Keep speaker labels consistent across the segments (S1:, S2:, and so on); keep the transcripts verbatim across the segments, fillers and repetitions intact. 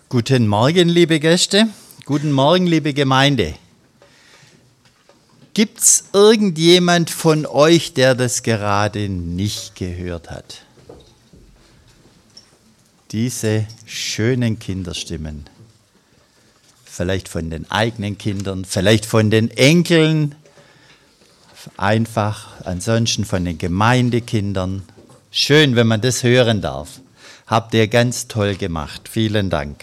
S1: Guten Morgen, liebe Gäste. Guten Morgen, liebe Gemeinde. Gibt es irgendjemand von euch, der das gerade nicht gehört hat? Diese schönen Kinderstimmen. Vielleicht von den eigenen Kindern, vielleicht von den Enkeln, einfach ansonsten von den Gemeindekindern. Schön, wenn man das hören darf. Habt ihr ganz toll gemacht. Vielen Dank.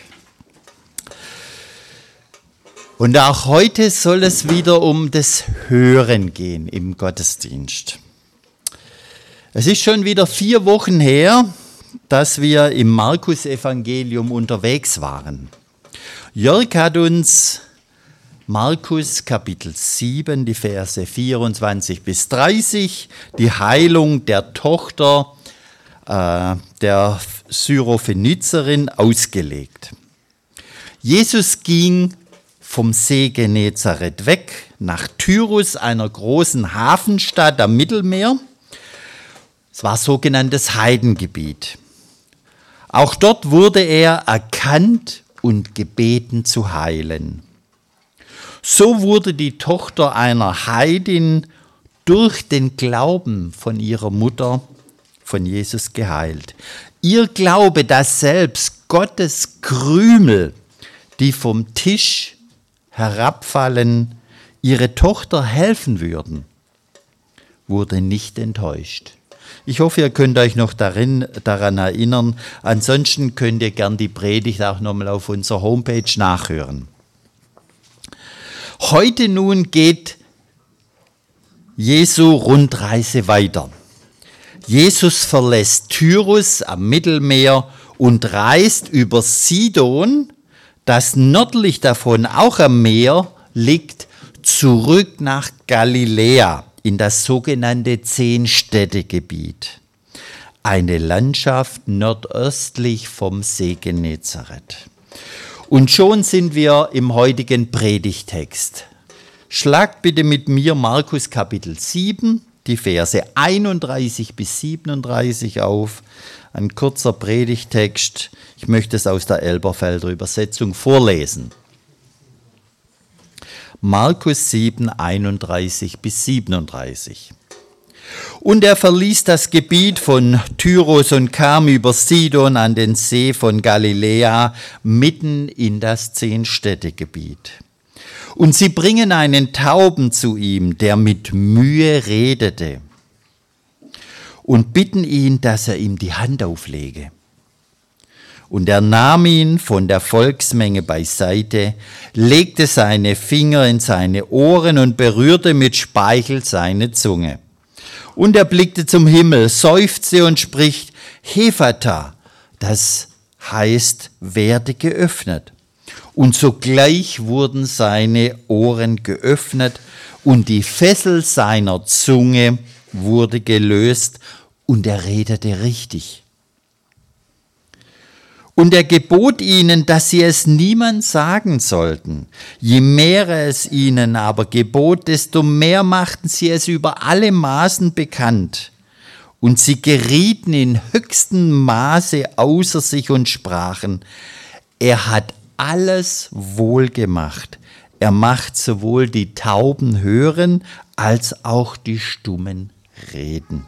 S1: Und auch heute soll es wieder um das Hören gehen im Gottesdienst. Es ist schon wieder vier Wochen her, dass wir im Markus-Evangelium unterwegs waren. Jörg hat uns Markus Kapitel sieben, die Verse vierundzwanzig bis dreißig, die Heilung der Tochter äh, der Syrophenizerin ausgelegt. Jesus ging vom See Genezareth weg nach Tyrus, einer großen Hafenstadt am Mittelmeer. Es war sogenanntes Heidengebiet. Auch dort wurde er erkannt und gebeten zu heilen. So wurde die Tochter einer Heidin durch den Glauben von ihrer Mutter, von Jesus, geheilt. Ihr Glaube, dass selbst Gottes Krümel, die vom Tisch herabfallen, ihre Tochter helfen würden, wurde nicht enttäuscht. Ich hoffe, ihr könnt euch noch darin, daran erinnern. Ansonsten könnt ihr gern die Predigt auch nochmal auf unserer Homepage nachhören. Heute nun geht Jesu Rundreise weiter. Jesus verlässt Tyrus am Mittelmeer und reist über Sidon, das nördlich davon auch am Meer liegt, zurück nach Galiläa in das sogenannte Zehn-Städte-Gebiet. Eine Landschaft nordöstlich vom See Genezareth. Und schon sind wir im heutigen Predigtext. Schlagt bitte mit mir Markus Kapitel sieben, die Verse einunddreißig bis siebenunddreißig auf. Ein kurzer Predigtext. Ich möchte es aus der Elberfelder Übersetzung vorlesen. Markus sieben, einunddreißig bis siebenunddreißig. Und er verließ das Gebiet von Tyrus und kam über Sidon an den See von Galiläa mitten in das Zehn-Städte-Gebiet. Und sie bringen einen Tauben zu ihm, der mit Mühe redete, und bitten ihn, dass er ihm die Hand auflege. Und er nahm ihn von der Volksmenge beiseite, legte seine Finger in seine Ohren und berührte mit Speichel seine Zunge. Und er blickte zum Himmel, seufzte und spricht, Hephata, das heißt, werde geöffnet. Und sogleich wurden seine Ohren geöffnet und die Fessel seiner Zunge wurde gelöst und er redete richtig. Und er gebot ihnen, dass sie es niemand sagen sollten. Je mehr er es ihnen aber gebot, desto mehr machten sie es über alle Maßen bekannt. Und sie gerieten in höchstem Maße außer sich und sprachen, er hat alles wohl gemacht. Er macht sowohl die Tauben hören, als auch die Stummen reden.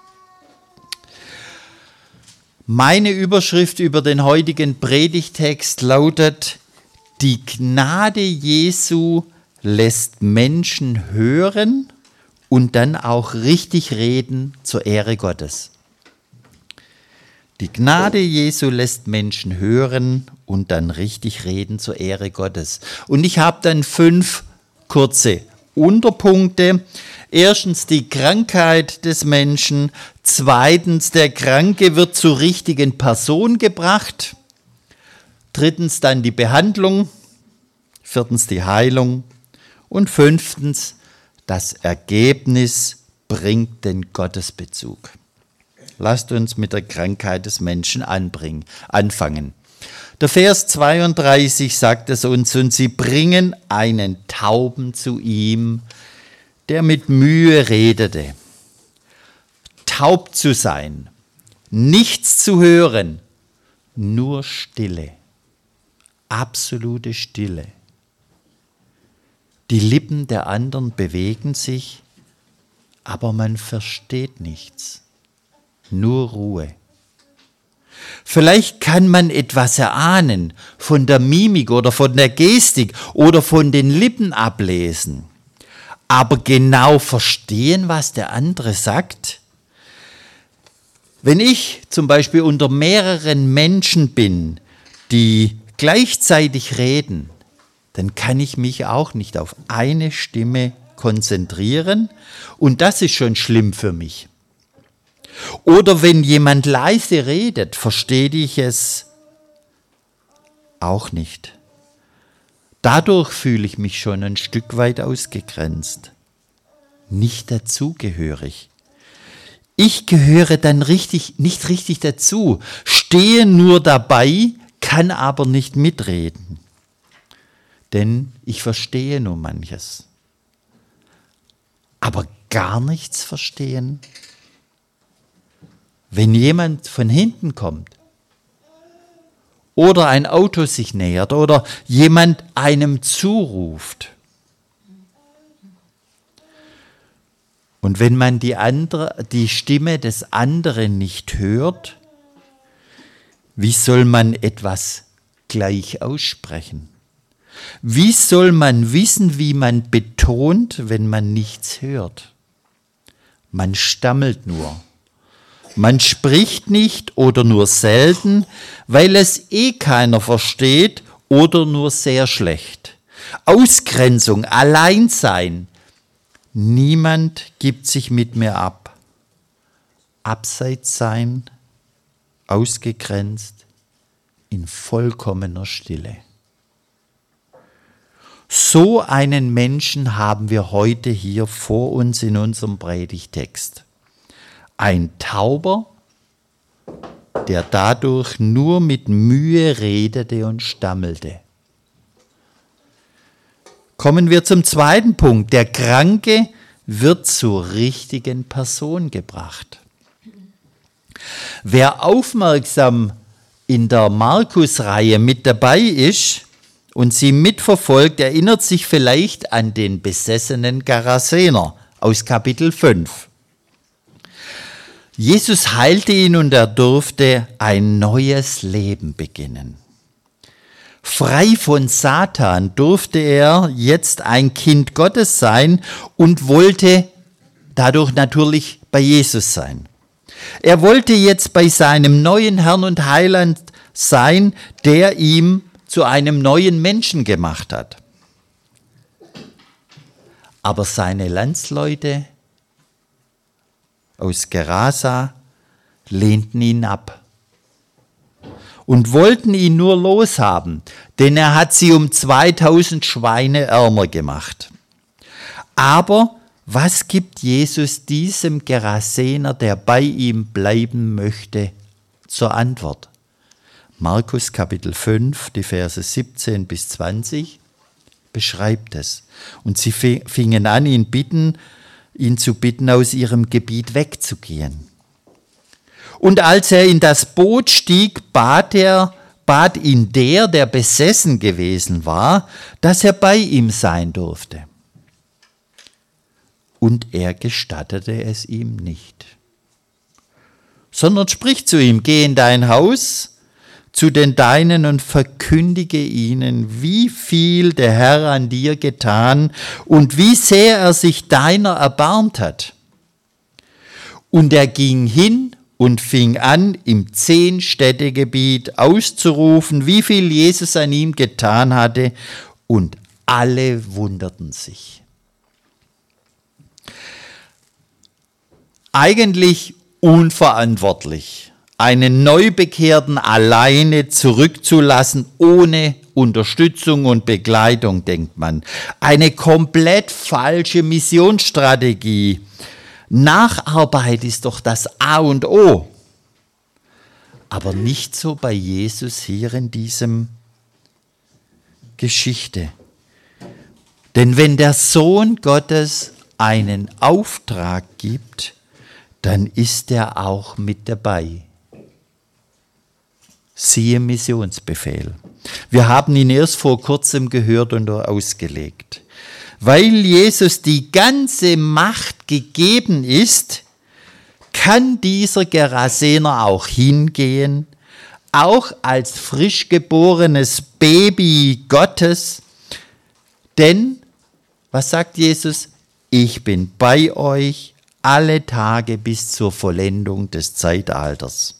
S1: Meine Überschrift über den heutigen Predigtext lautet, die Gnade Jesu lässt Menschen hören und dann auch richtig reden zur Ehre Gottes. Die Gnade Jesu lässt Menschen hören und dann richtig reden zur Ehre Gottes. Und ich habe dann fünf kurze Unterpunkte. Erstens die Krankheit des Menschen. Zweitens, der Kranke wird zur richtigen Person gebracht. Drittens dann die Behandlung. Viertens die Heilung. Und fünftens, das Ergebnis bringt den Gottesbezug. Lasst uns mit der Krankheit des Menschen anbringen, anfangen. Der Vers zweiunddreißig sagt es uns, und sie bringen einen Tauben zu ihm, der mit Mühe redete. Taub zu sein, nichts zu hören, nur Stille. absolute Stille. Die Lippen der anderen bewegen sich, aber man versteht nichts. Nur Ruhe. Vielleicht kann man etwas erahnen von der Mimik oder von der Gestik oder von den Lippen ablesen. Aber genau verstehen, was der andere sagt? Wenn ich zum Beispiel unter mehreren Menschen bin, die gleichzeitig reden, dann kann ich mich auch nicht auf eine Stimme konzentrieren und das ist schon schlimm für mich. Oder wenn jemand leise redet, verstehe ich es auch nicht. Dadurch fühle ich mich schon ein Stück weit ausgegrenzt, nicht dazugehörig. Ich gehöre dann richtig, nicht richtig dazu, stehe nur dabei, kann aber nicht mitreden. Denn ich verstehe nur manches. Aber gar nichts verstehen? Wenn jemand von hinten kommt oder ein Auto sich nähert oder jemand einem zuruft und wenn man die, andere, die Stimme des anderen nicht hört, wie soll man etwas gleich aussprechen? Wie soll man wissen, wie man betont, wenn man nichts hört? Man stammelt nur. Man spricht nicht oder nur selten, weil es eh keiner versteht oder nur sehr schlecht. Ausgrenzung, Alleinsein. Niemand gibt sich mit mir ab. Abseits sein, ausgegrenzt, in vollkommener Stille. So einen Menschen haben wir heute hier vor uns in unserem Predigtext. Ein Tauber, der dadurch nur mit Mühe redete und stammelte. Kommen wir zum zweiten Punkt. Der Kranke wird zur richtigen Person gebracht. Wer aufmerksam in der Markus-Reihe mit dabei ist und sie mitverfolgt, erinnert sich vielleicht an den besessenen Gerasener aus Kapitel fünf. Jesus heilte ihn und er durfte ein neues Leben beginnen. Frei von Satan durfte er jetzt ein Kind Gottes sein und wollte dadurch natürlich bei Jesus sein. Er wollte jetzt bei seinem neuen Herrn und Heiland sein, der ihm zu einem neuen Menschen gemacht hat. Aber seine Landsleute aus Gerasa lehnten ihn ab und wollten ihn nur loshaben, denn er hat sie um zweitausend Schweine ärmer gemacht. Aber was gibt Jesus diesem Gerasener, der bei ihm bleiben möchte, zur Antwort? Markus Kapitel fünf, die Verse siebzehn bis zwanzig, beschreibt es. Und sie fingen an, ihn bitten, ihn zu bitten, aus ihrem Gebiet wegzugehen. Und als er in das Boot stieg, bat, er, bat ihn der, der besessen gewesen war, dass er bei ihm sein durfte. Und er gestattete es ihm nicht, sondern spricht zu ihm, geh in dein Haus zu den Deinen und verkündige ihnen, wie viel der Herr an dir getan und wie sehr er sich deiner erbarmt hat. Und er ging hin und fing an, im Zehn-Städte-Gebiet auszurufen, wie viel Jesus an ihm getan hatte, und alle wunderten sich. Eigentlich unverantwortlich, einen Neubekehrten alleine zurückzulassen, ohne Unterstützung und Begleitung, denkt man. Eine komplett falsche Missionsstrategie. Nacharbeit ist doch das A und O. Aber nicht so bei Jesus hier in diesem Geschichte. Denn wenn der Sohn Gottes einen Auftrag gibt, dann ist er auch mit dabei. Siehe Missionsbefehl. Wir haben ihn erst vor kurzem gehört und ausgelegt. Weil Jesus die ganze Macht gegeben ist, kann dieser Gerasener auch hingehen, auch als frisch geborenes Baby Gottes. Denn, was sagt Jesus? Ich bin bei euch alle Tage bis zur Vollendung des Zeitalters.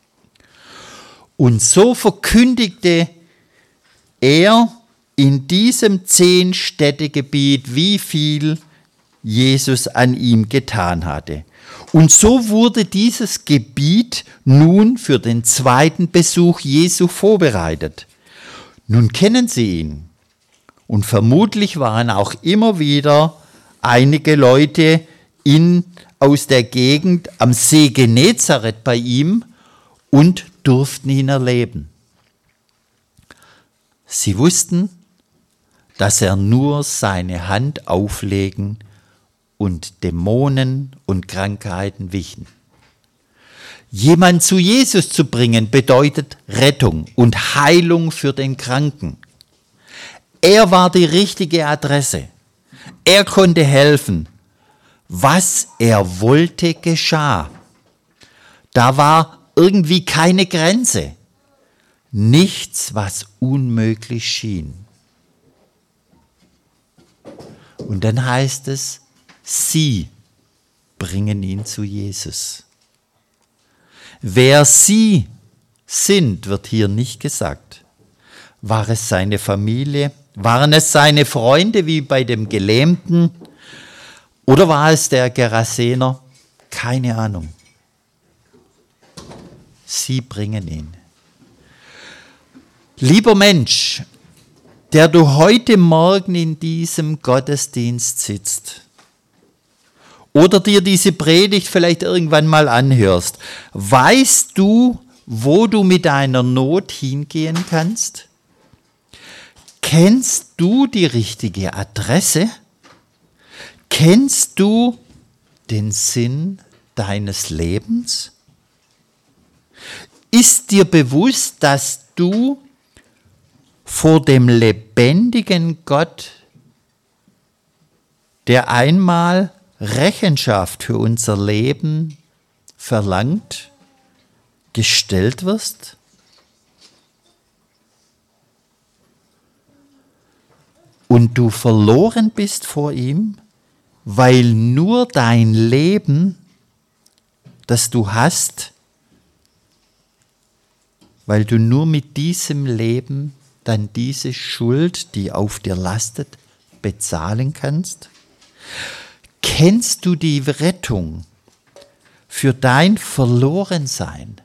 S1: Und so verkündigte er in diesem Zehn-Städte-Gebiet, wie viel Jesus an ihm getan hatte. Und so wurde dieses Gebiet nun für den zweiten Besuch Jesu vorbereitet. Nun kennen sie ihn. Und vermutlich waren auch immer wieder einige Leute in, aus der Gegend am See Genezareth bei ihm und durften ihn erleben. Sie wussten, dass er nur seine Hand auflegen und Dämonen und Krankheiten wichen. Jemand zu Jesus zu bringen bedeutet Rettung und Heilung für den Kranken. Er war die richtige Adresse. Er konnte helfen. Was er wollte, geschah. Da war irgendwie keine Grenze. Nichts, was unmöglich schien. Und dann heißt es, sie bringen ihn zu Jesus. Wer sie sind, wird hier nicht gesagt. War es seine Familie? Waren es seine Freunde wie bei dem Gelähmten? Oder war es der Gerasener? Keine Ahnung. Sie bringen ihn. Lieber Mensch, der du heute Morgen in diesem Gottesdienst sitzt oder dir diese Predigt vielleicht irgendwann mal anhörst, weißt du, wo du mit deiner Not hingehen kannst? Kennst du die richtige Adresse? Kennst du den Sinn deines Lebens? Ist dir bewusst, dass du vor dem lebendigen Gott, der einmal Rechenschaft für unser Leben verlangt, gestellt wirst? Und du verloren bist vor ihm, weil nur dein Leben, das du hast, weil du nur mit diesem Leben dann diese Schuld, die auf dir lastet, bezahlen kannst? Kennst du die Rettung für dein Verlorensein?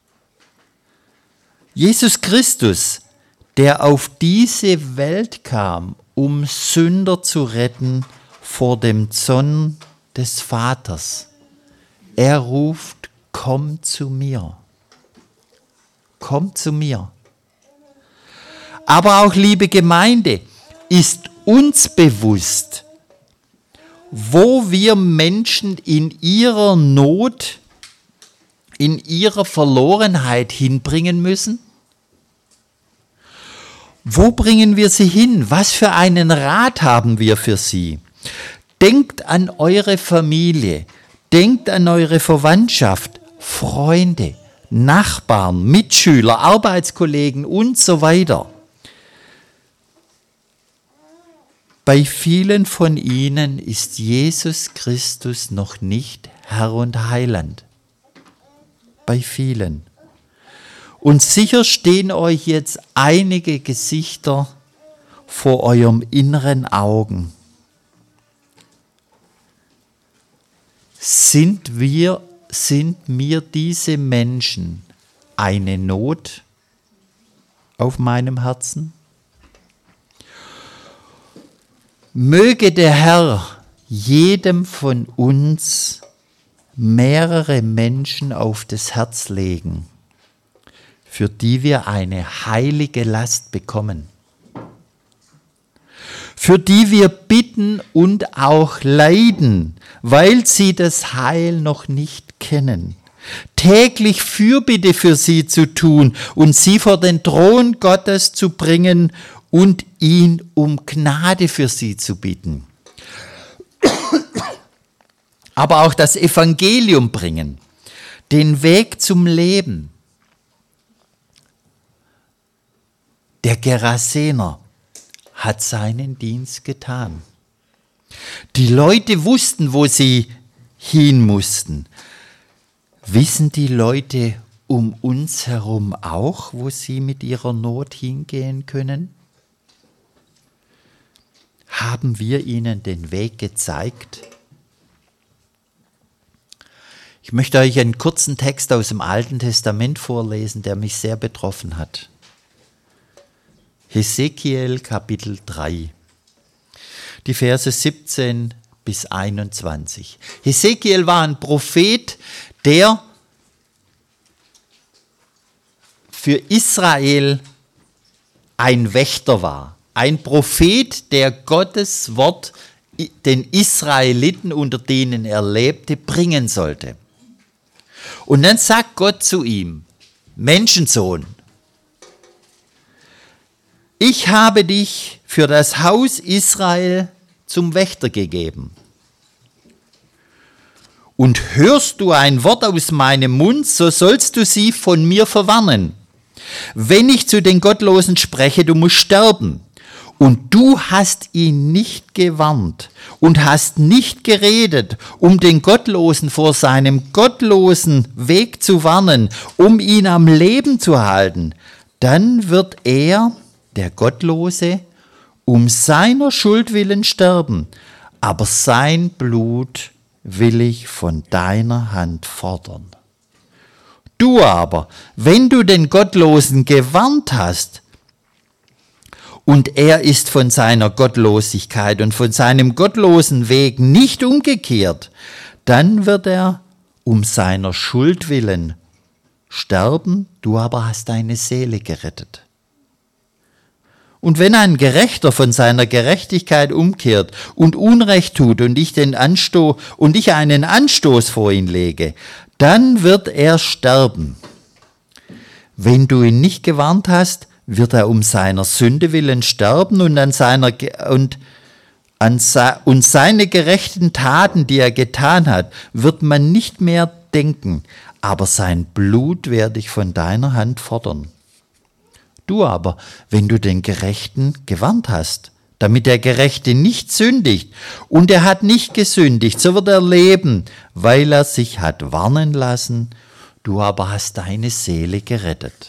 S1: Jesus Christus, der auf diese Welt kam, um Sünder zu retten vor dem Zorn des Vaters. Er ruft, komm zu mir. Komm zu mir. Aber auch, liebe Gemeinde, ist uns bewusst, wo wir Menschen in ihrer Not, in ihrer Verlorenheit hinbringen müssen? Wo bringen wir sie hin? Was für einen Rat haben wir für sie? Denkt an eure Familie, denkt an eure Verwandtschaft, Freunde, Nachbarn, Mitschüler, Arbeitskollegen und so weiter. Bei vielen von ihnen ist Jesus Christus noch nicht Herr und Heiland. Bei vielen. Und sicher stehen euch jetzt einige Gesichter vor eurem inneren Augen. Sind wir, sind mir diese Menschen eine Not auf meinem Herzen? Möge der Herr jedem von uns mehrere Menschen auf das Herz legen, für die wir eine heilige Last bekommen, für die wir bitten und auch leiden, weil sie das Heil noch nicht kennen, täglich Fürbitte für sie zu tun und sie vor den Thron Gottes zu bringen und ihn um Gnade für sie zu bitten. Aber auch das Evangelium bringen, den Weg zum Leben. Der Gerasener hat seinen Dienst getan. Die Leute wussten, wo sie hin mussten. Wissen die Leute um uns herum auch, wo sie mit ihrer Not hingehen können? Haben wir ihnen den Weg gezeigt? Ich möchte euch einen kurzen Text aus dem Alten Testament vorlesen, der mich sehr betroffen hat. Hesekiel Kapitel drei, die Verse siebzehn bis einundzwanzig. Hesekiel war ein Prophet, der für Israel ein Wächter war. Ein Prophet, der Gottes Wort den Israeliten, unter denen er lebte, bringen sollte. Und dann sagt Gott zu ihm: Menschensohn, ich habe dich für das Haus Israel zum Wächter gegeben. Und hörst du ein Wort aus meinem Mund, so sollst du sie von mir verwarnen. Wenn ich zu den Gottlosen spreche, du musst sterben. Und du hast ihn nicht gewarnt und hast nicht geredet, um den Gottlosen vor seinem gottlosen Weg zu warnen, um ihn am Leben zu halten, dann wird er, der Gottlose, um seiner Schuld willen sterben, aber sein Blut will ich von deiner Hand fordern. Du aber, wenn du den Gottlosen gewarnt hast, und er ist von seiner Gottlosigkeit und von seinem gottlosen Weg nicht umgekehrt, dann wird er um seiner Schuld willen sterben, du aber hast deine Seele gerettet. Und wenn ein Gerechter von seiner Gerechtigkeit umkehrt und Unrecht tut und ich, den Ansto- und ich einen Anstoß vor ihn lege, dann wird er sterben. Wenn du ihn nicht gewarnt hast, wird er um seiner Sünde willen sterben und an seiner und an und seine gerechten Taten, die er getan hat, wird man nicht mehr denken, aber sein Blut werde ich von deiner Hand fordern. Du aber, wenn du den Gerechten gewarnt hast, damit der Gerechte nicht sündigt, und er hat nicht gesündigt, so wird er leben, weil er sich hat warnen lassen, du aber hast deine Seele gerettet.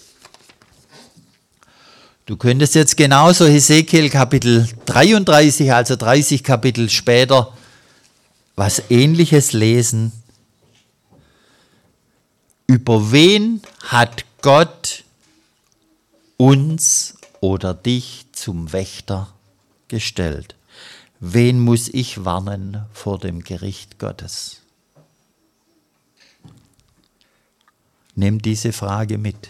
S1: Du könntest jetzt genauso Hesekiel Kapitel dreiunddreißig, also dreißig Kapitel später, was Ähnliches lesen. Über wen hat Gott uns oder dich zum Wächter gestellt? Wen muss ich warnen vor dem Gericht Gottes? Nimm diese Frage mit.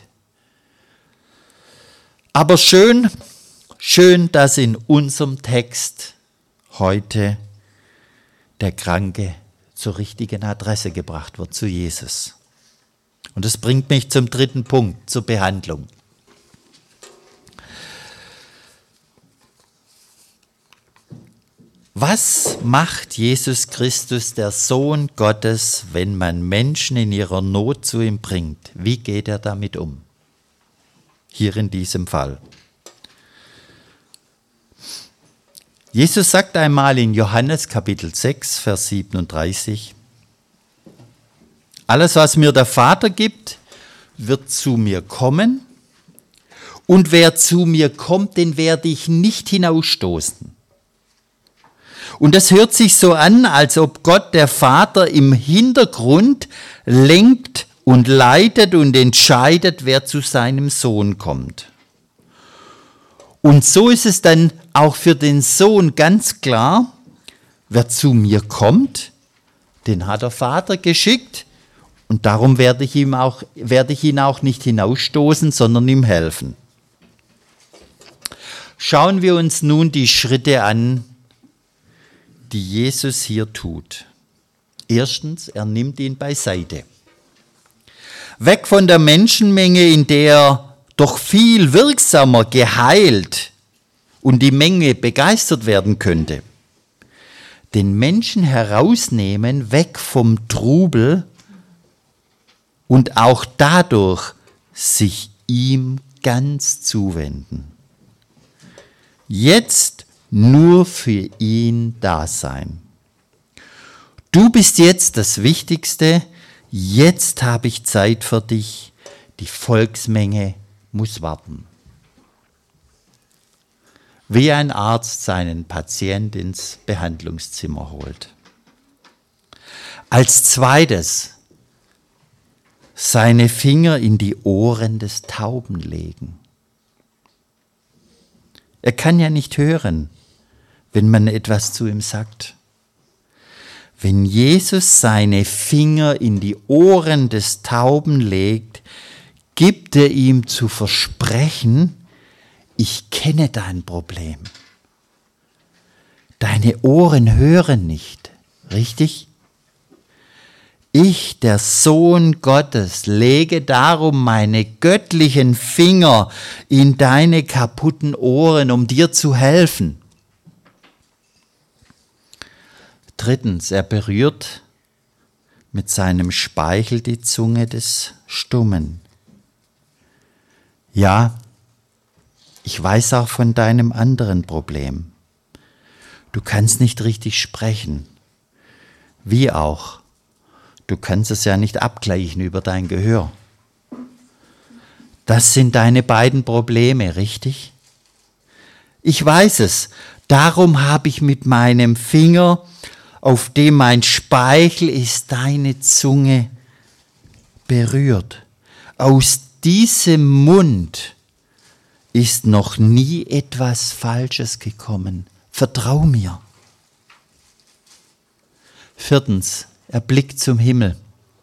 S1: Aber schön, schön, dass in unserem Text heute der Kranke zur richtigen Adresse gebracht wird, zu Jesus. Und das bringt mich zum dritten Punkt, zur Behandlung. Was macht Jesus Christus, der Sohn Gottes, wenn man Menschen in ihrer Not zu ihm bringt? Wie geht er damit um? Hier in diesem Fall. Jesus sagt einmal in Johannes Kapitel sechs, Vers siebenunddreißig, alles, was mir der Vater gibt, wird zu mir kommen, und wer zu mir kommt, den werde ich nicht hinausstoßen. Und das hört sich so an, als ob Gott, der Vater, im Hintergrund lenkt und leitet und entscheidet, wer zu seinem Sohn kommt. Und so ist es dann auch für den Sohn ganz klar, wer zu mir kommt, den hat der Vater geschickt, und darum werde ich, ihm auch, werde ich ihn auch nicht hinausstoßen, sondern ihm helfen. Schauen wir uns nun die Schritte an, die Jesus hier tut. Erstens, er nimmt ihn beiseite. weg von der Menschenmenge, in der doch viel wirksamer geheilt und die Menge begeistert werden könnte. Den Menschen herausnehmen, weg vom Trubel und auch dadurch sich ihm ganz zuwenden. Jetzt nur für ihn da sein. Du bist jetzt das Wichtigste, jetzt habe ich Zeit für dich, die Volksmenge muss warten. Wie ein Arzt seinen Patient ins Behandlungszimmer holt. Als zweites, seine Finger in die Ohren des Tauben legen. Er kann ja nicht hören, wenn man etwas zu ihm sagt. Wenn Jesus seine Finger in die Ohren des Tauben legt, gibt er ihm zu versprechen, ich kenne dein Problem. Deine Ohren hören nicht, richtig? Ich, der Sohn Gottes, lege darum meine göttlichen Finger in deine kaputten Ohren, um dir zu helfen. Drittens, er berührt mit seinem Speichel die Zunge des Stummen. Ja, ich weiß auch von deinem anderen Problem. Du kannst nicht richtig sprechen. Wie auch? Du kannst es ja nicht abgleichen über dein Gehör. Das sind deine beiden Probleme, richtig? Ich weiß es. Darum habe ich mit meinem Finger, auf dem mein Speichel ist, deine Zunge berührt. Aus diesem Mund ist noch nie etwas Falsches gekommen. Vertrau mir. Viertens, er blickt zum Himmel.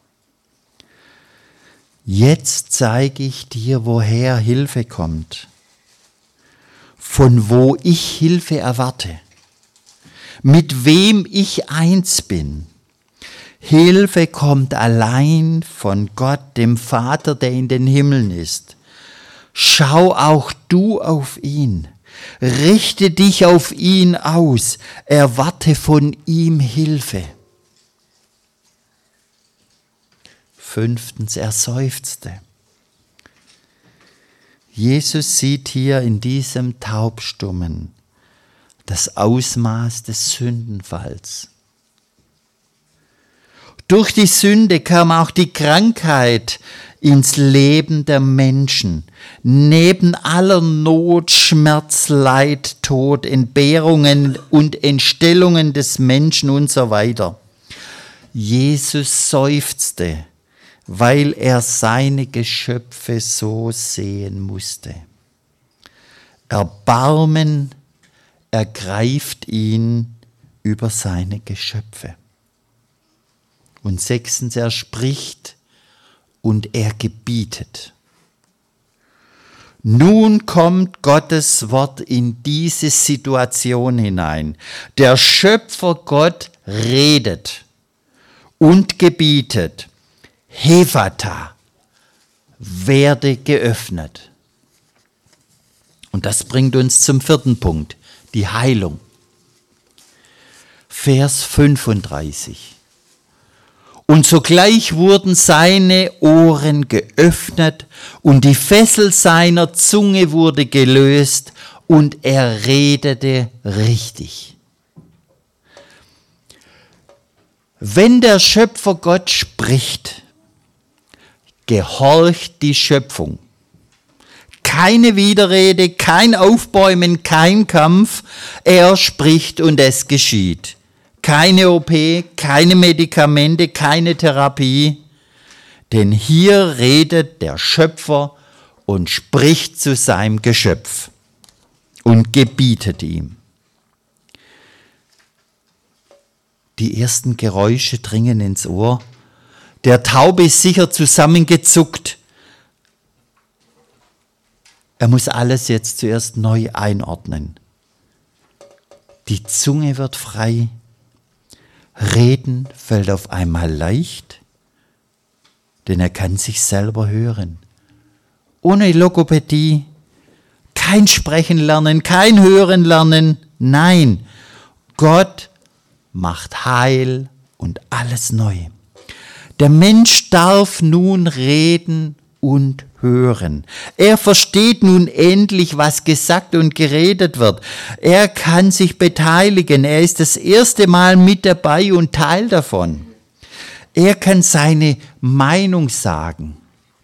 S1: Jetzt zeige ich dir, woher Hilfe kommt, von wo ich Hilfe erwarte, mit wem ich eins bin. Hilfe kommt allein von Gott, dem Vater, der in den Himmeln ist. Schau auch du auf ihn, richte dich auf ihn aus, erwarte von ihm Hilfe. Fünftens, er seufzte. Jesus sieht hier in diesem Taubstummen das Ausmaß des Sündenfalls. Durch die Sünde kam auch die Krankheit ins Leben der Menschen. Neben aller Not, Schmerz, Leid, Tod, Entbehrungen und Entstellungen des Menschen und so weiter. Jesus seufzte, weil er seine Geschöpfe so sehen musste. Erbarmen ergreift ihn über seine Geschöpfe. Und sechstens, er spricht und er gebietet. Nun kommt Gottes Wort in diese Situation hinein. Der Schöpfer Gott redet und gebietet. Hephata, werde geöffnet. Und das bringt uns zum vierten Punkt, die Heilung. Vers fünfunddreißig. Und sogleich wurden seine Ohren geöffnet und die Fessel seiner Zunge wurde gelöst und er redete richtig. Wenn der Schöpfer Gott spricht, gehorcht die Schöpfung. Keine Widerrede, kein Aufbäumen, kein Kampf. Er spricht und es geschieht. Keine O P, keine Medikamente, keine Therapie. Denn hier redet der Schöpfer und spricht zu seinem Geschöpf und gebietet ihm. Die ersten Geräusche dringen ins Ohr. Der Taube ist sicher zusammengezuckt. Er muss alles jetzt zuerst neu einordnen. Die Zunge wird frei. Reden fällt auf einmal leicht. denn er kann sich selber hören. Ohne Logopädie, kein Sprechen lernen, kein Hören lernen. Nein, Gott macht Heil und alles neu. Der Mensch darf nun reden und hören. Er versteht nun endlich, was gesagt und geredet wird. Er kann sich beteiligen. Er ist das erste Mal mit dabei und Teil davon. Er kann seine Meinung sagen.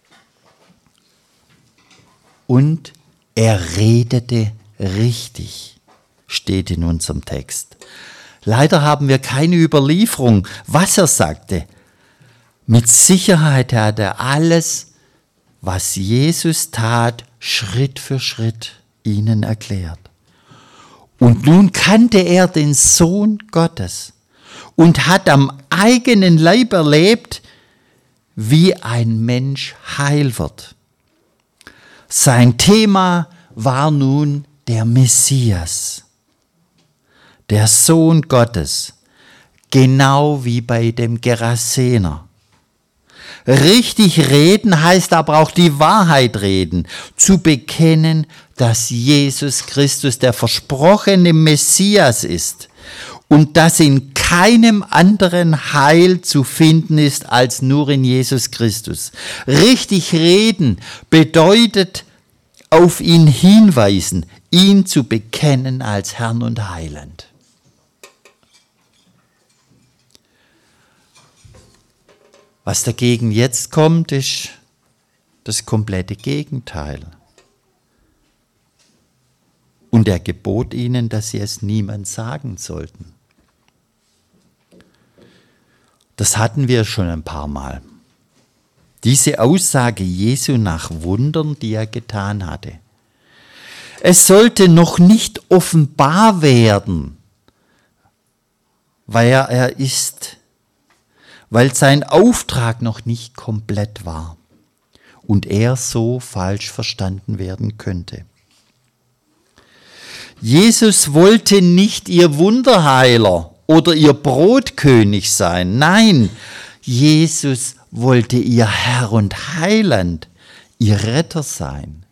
S1: Und er redete richtig, steht in unserem Text. Leider haben wir keine Überlieferung, was er sagte. Mit Sicherheit hat er alles, was Jesus tat, Schritt für Schritt ihnen erklärt. Und nun kannte er den Sohn Gottes und hat am eigenen Leib erlebt, wie ein Mensch heil wird. Sein Thema war nun der Messias, der Sohn Gottes, genau wie bei dem Gerasener. Richtig reden heißt aber auch die Wahrheit reden, zu bekennen, dass Jesus Christus der versprochene Messias ist und dass in keinem anderen Heil zu finden ist als nur in Jesus Christus. Richtig reden bedeutet auf ihn hinweisen, ihn zu bekennen als Herrn und Heiland. Was dagegen jetzt kommt, ist das komplette Gegenteil. Und er gebot ihnen, dass sie es niemand sagen sollten. Das hatten wir schon ein paar Mal. Diese Aussage Jesu nach Wundern, die er getan hatte. Es sollte noch nicht offenbar werden, weil er, er ist, weil sein Auftrag noch nicht komplett war und er so falsch verstanden werden könnte. Jesus wollte nicht ihr Wunderheiler oder ihr Brotkönig sein. Nein, Jesus wollte ihr Herr und Heiland, ihr Retter sein.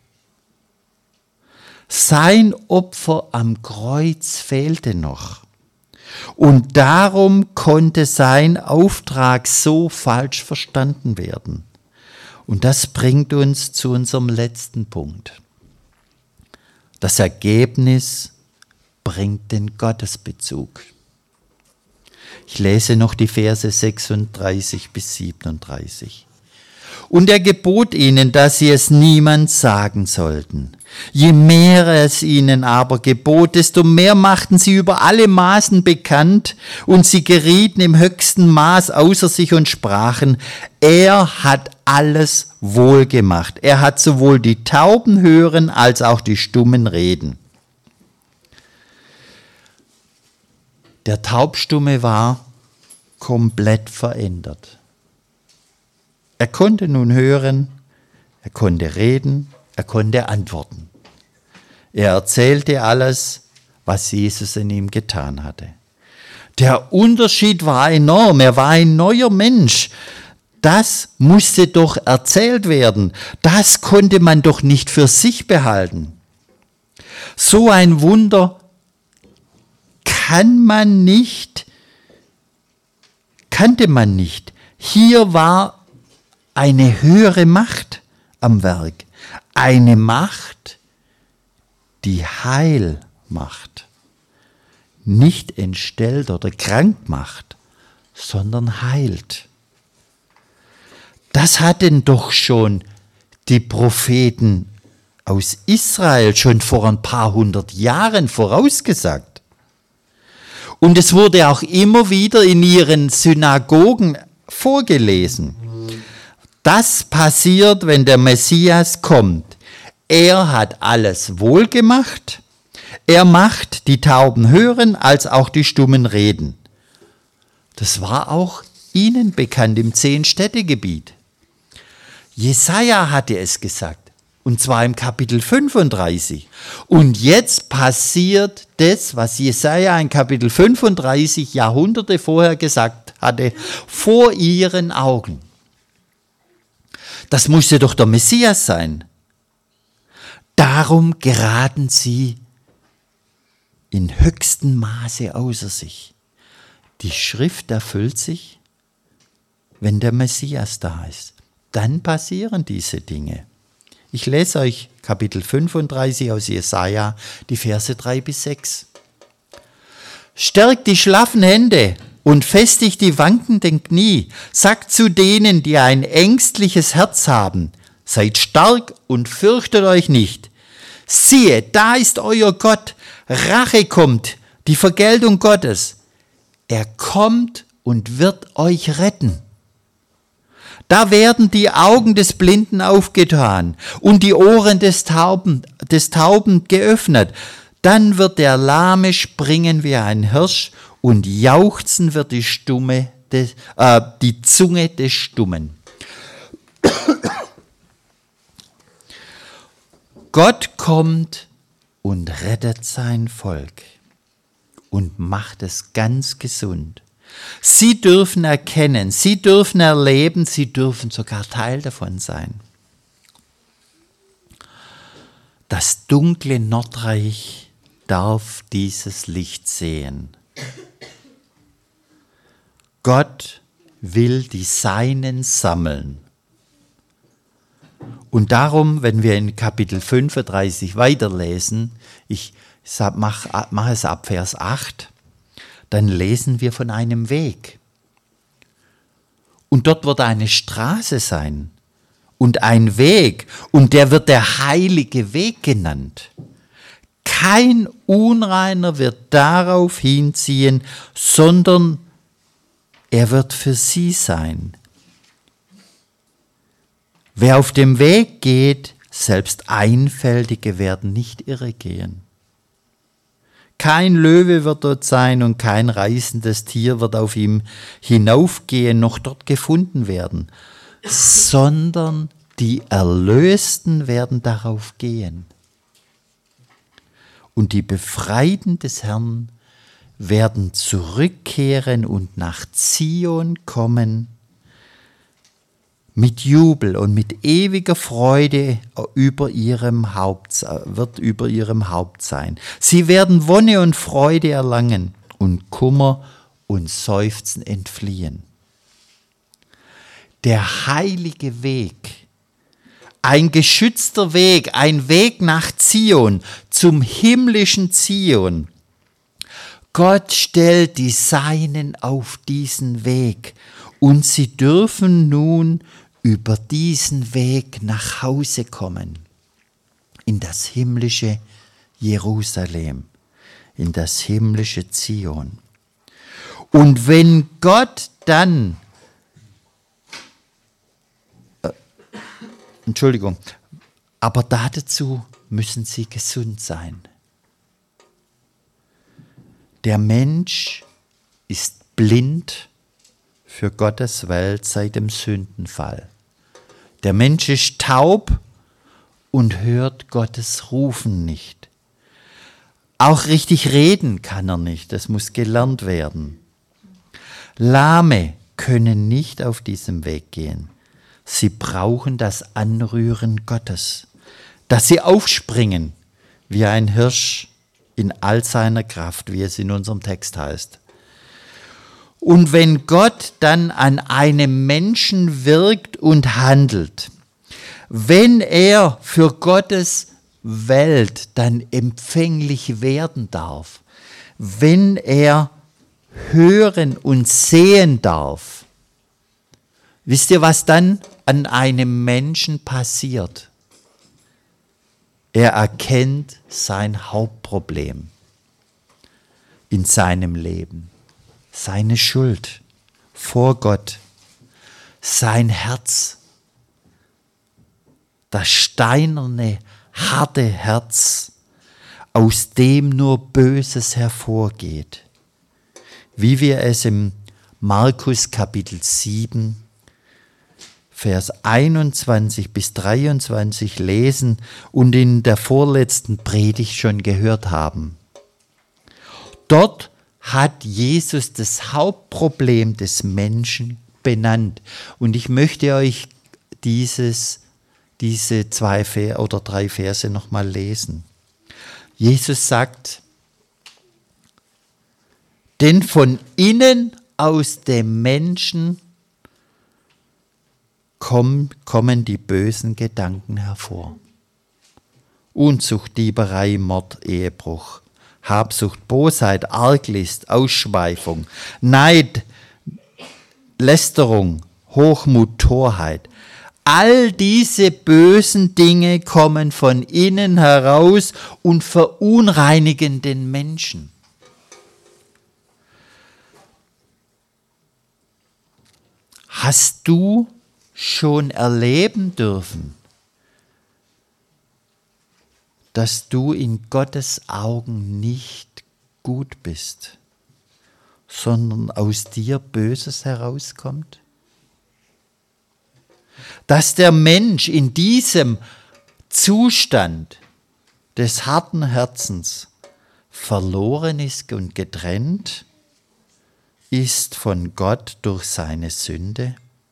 S1: Sein Opfer am Kreuz fehlte noch. Und darum konnte sein Auftrag so falsch verstanden werden. Und das bringt uns zu unserem letzten Punkt. Das Ergebnis bringt den Gottesbezug. Ich lese noch die Verse sechsunddreißig bis siebenunddreißig. Und er gebot ihnen, dass sie es niemand sagen sollten. Je mehr er es ihnen aber gebot, desto mehr machten sie über alle Maßen bekannt, und sie gerieten im höchsten Maß außer sich und sprachen, er hat alles wohl gemacht. Er hat sowohl die Tauben hören als auch die Stummen reden. Der Taubstumme war komplett verändert. Er konnte nun hören, er konnte reden, er konnte antworten. Er erzählte alles, was Jesus in ihm getan hatte. Der Unterschied war enorm, er war ein neuer Mensch. Das musste doch erzählt werden, das konnte man doch nicht für sich behalten. So ein Wunder kann man nicht, kannte man nicht. Hier war eine höhere Macht am Werk. Eine Macht, die Heil macht. Nicht entstellt oder krank macht, sondern heilt. Das hatten doch schon die Propheten aus Israel schon vor ein paar hundert Jahren vorausgesagt. Und es wurde auch immer wieder in ihren Synagogen vorgelesen. Das passiert, wenn der Messias kommt. Er hat alles wohlgemacht. Er macht die Tauben hören, als auch die Stummen reden. Das war auch ihnen bekannt im Zehn-Städte-Gebiet. Jesaja hatte es gesagt, und zwar im Kapitel fünfunddreißig. Und jetzt passiert das, was Jesaja in Kapitel fünfunddreißig Jahrhunderte vorher gesagt hatte, vor ihren Augen. Das musste doch der Messias sein. Darum geraten sie in höchstem Maße außer sich. Die Schrift erfüllt sich, wenn der Messias da ist. Dann passieren diese Dinge. Ich lese euch Kapitel fünfunddreißig aus Jesaja, die Verse drei bis sechs. Stärkt die schlaffen Hände und festigt die wankenden Knie. Sagt zu denen, die ein ängstliches Herz haben, seid stark und fürchtet euch nicht. Siehe, da ist euer Gott. Rache kommt, die Vergeltung Gottes. Er kommt und wird euch retten. Da werden die Augen des Blinden aufgetan und die Ohren des Tauben, des Tauben geöffnet. Dann wird der Lahme springen wie ein Hirsch und jauchzen wird die, Stumme des, äh, die Zunge des Stummen. Gott kommt und rettet sein Volk und macht es ganz gesund. Sie dürfen erkennen, sie dürfen erleben, sie dürfen sogar Teil davon sein. Das dunkle Nordreich darf dieses Licht sehen. Gott will die Seinen sammeln. Und darum, wenn wir in Kapitel fünfunddreißig weiterlesen, ich mache mach es ab Vers acht, dann lesen wir von einem Weg. Und dort wird eine Straße sein und ein Weg, und der wird der heilige Weg genannt. Kein Unreiner wird darauf hinziehen, sondern er wird für sie sein. Wer auf dem Weg geht, selbst Einfältige werden nicht irregehen. Kein Löwe wird dort sein und kein reißendes Tier wird auf ihm hinaufgehen, noch dort gefunden werden, sondern die Erlösten werden darauf gehen. Und die Befreiten des Herrn werden zurückkehren und nach Zion kommen, mit Jubel und mit ewiger Freude über ihrem Haupt, wird über ihrem Haupt sein. Sie werden Wonne und Freude erlangen und Kummer und Seufzen entfliehen. Der heilige Weg, ein geschützter Weg, ein Weg nach Zion, zum himmlischen Zion. Gott stellt die Seinen auf diesen Weg und sie dürfen nun über diesen Weg nach Hause kommen, in das himmlische Jerusalem, in das himmlische Zion. Und wenn Gott dann, äh, Entschuldigung, aber dazu müssen sie gesund sein. Der Mensch ist blind für Gottes Welt seit dem Sündenfall. Der Mensch ist taub und hört Gottes Rufen nicht. Auch richtig reden kann er nicht, das muss gelernt werden. Lahme können nicht auf diesem Weg gehen. Sie brauchen das Anrühren Gottes, dass sie aufspringen wie ein Hirsch in all seiner Kraft, wie es in unserem Text heißt. Und wenn Gott dann an einem Menschen wirkt und handelt, wenn er für Gottes Welt dann empfänglich werden darf, wenn er hören und sehen darf, wisst ihr, was dann an einem Menschen passiert? Er erkennt sein Hauptproblem in seinem Leben. Seine Schuld vor Gott, sein Herz, das steinerne, harte Herz, aus dem nur Böses hervorgeht, wie wir es im Markus Kapitel sieben, Vers einundzwanzig bis dreiundzwanzig lesen und in der vorletzten Predigt schon gehört haben. Dort hat Jesus das Hauptproblem des Menschen benannt. Und ich möchte euch dieses, diese zwei Ver- oder drei Verse nochmal lesen. Jesus sagt, denn von innen aus dem Menschen kommen, kommen die bösen Gedanken hervor. Unzucht, Dieberei, Mord, Ehebruch, Habsucht, Bosheit, Arglist, Ausschweifung, Neid, Lästerung, Hochmut, Torheit. All diese bösen Dinge kommen von innen heraus und verunreinigen den Menschen. Hast du schon erleben dürfen, dass du in Gottes Augen nicht gut bist, sondern aus dir Böses herauskommt? Dass der Mensch in diesem Zustand des harten Herzens verloren ist und getrennt ist von Gott durch seine Sünde?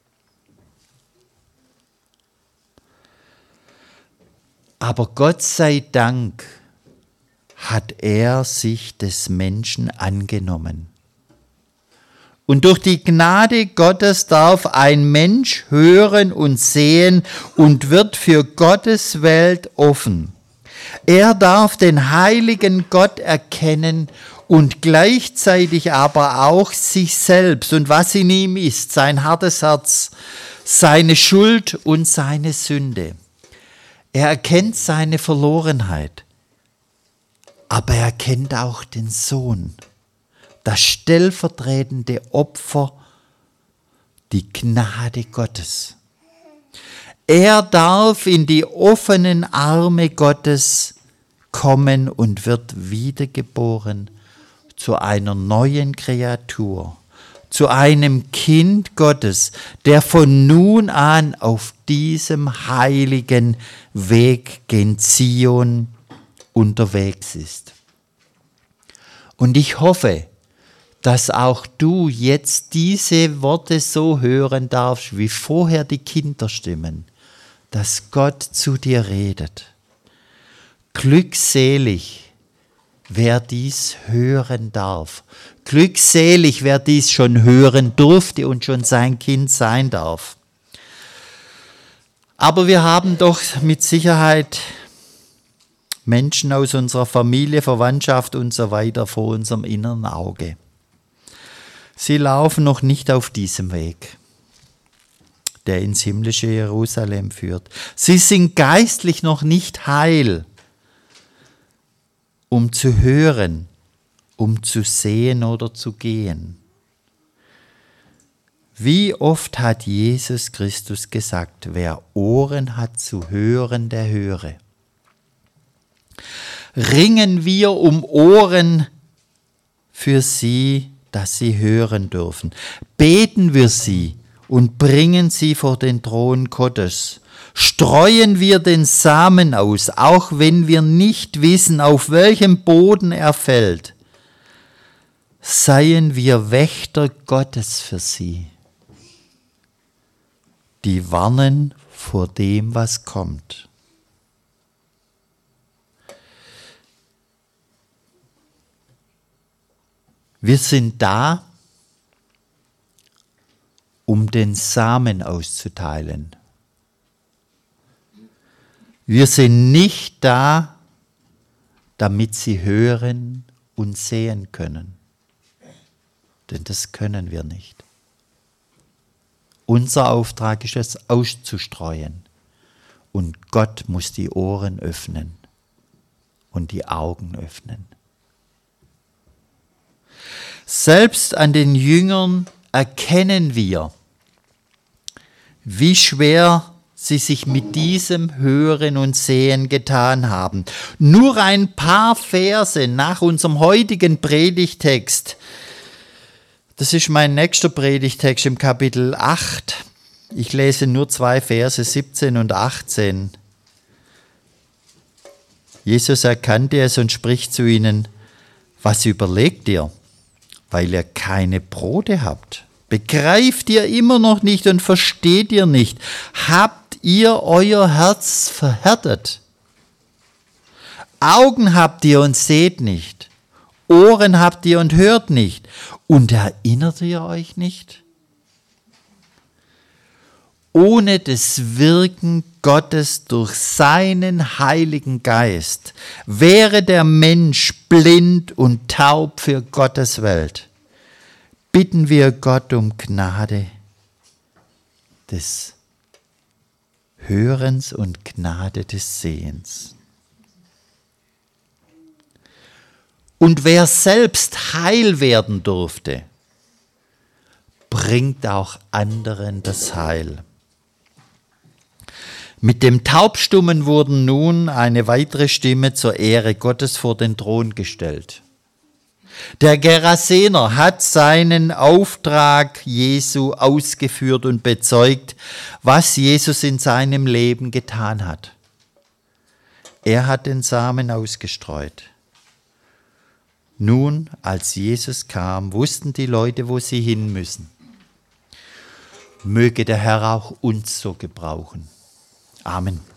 S1: Aber Gott sei Dank hat er sich des Menschen angenommen. Und durch die Gnade Gottes darf ein Mensch hören und sehen und wird für Gottes Welt offen. Er darf den heiligen Gott erkennen und gleichzeitig aber auch sich selbst und was in ihm ist, sein hartes Herz, seine Schuld und seine Sünde. Er erkennt seine Verlorenheit, aber er erkennt auch den Sohn, das stellvertretende Opfer, die Gnade Gottes. Er darf in die offenen Arme Gottes kommen und wird wiedergeboren zu einer neuen Kreatur, zu einem Kind Gottes, der von nun an auf diesem heiligen Weg gen Zion unterwegs ist. Und ich hoffe, dass auch du jetzt diese Worte so hören darfst, wie vorher die Kinderstimmen, dass Gott zu dir redet. Glückselig, wer dies hören darf. Glückselig, wer dies schon hören durfte und schon sein Kind sein darf. Aber wir haben doch mit Sicherheit Menschen aus unserer Familie, Verwandtschaft und so weiter vor unserem inneren Auge. Sie laufen noch nicht auf diesem Weg, der ins himmlische Jerusalem führt. Sie sind geistlich noch nicht heil, um zu hören, um zu sehen oder zu gehen. Wie oft hat Jesus Christus gesagt, wer Ohren hat zu hören, der höre. Ringen wir um Ohren für sie, dass sie hören dürfen. Beten wir sie und bringen sie vor den Thron Gottes. Streuen wir den Samen aus, auch wenn wir nicht wissen, auf welchem Boden er fällt. Seien wir Wächter Gottes für sie, die warnen vor dem, was kommt. Wir sind da, um den Samen auszuteilen. Wir sind nicht da, damit sie hören und sehen können. Denn das können wir nicht. Unser Auftrag ist es, auszustreuen. Und Gott muss die Ohren öffnen und die Augen öffnen. Selbst an den Jüngern erkennen wir, wie schwer sie sich mit diesem Hören und Sehen getan haben. Nur ein paar Verse nach unserem heutigen Predigtext. Das ist mein nächster Predigtext im Kapitel acht. Ich lese nur zwei Verse, siebzehn und achtzehn. Jesus erkannte es und spricht zu ihnen, was überlegt ihr, weil ihr keine Brote habt? Begreift ihr immer noch nicht und versteht ihr nicht? Habt ihr euer Herz verhärtet? Augen habt ihr und seht nicht. Ohren habt ihr und hört nicht. Und erinnert ihr euch nicht? Ohne das Wirken Gottes durch seinen Heiligen Geist wäre der Mensch blind und taub für Gottes Welt. Bitten wir Gott um Gnade des Hörens und Gnade des Sehens. Und wer selbst heil werden durfte, bringt auch anderen das Heil. Mit dem Taubstummen wurden nun eine weitere Stimme zur Ehre Gottes vor den Thron gestellt. Der Gerasener hat seinen Auftrag Jesu ausgeführt und bezeugt, was Jesus in seinem Leben getan hat. Er hat den Samen ausgestreut. Nun, als Jesus kam, wussten die Leute, wo sie hin müssen. Möge der Herr auch uns so gebrauchen. Amen.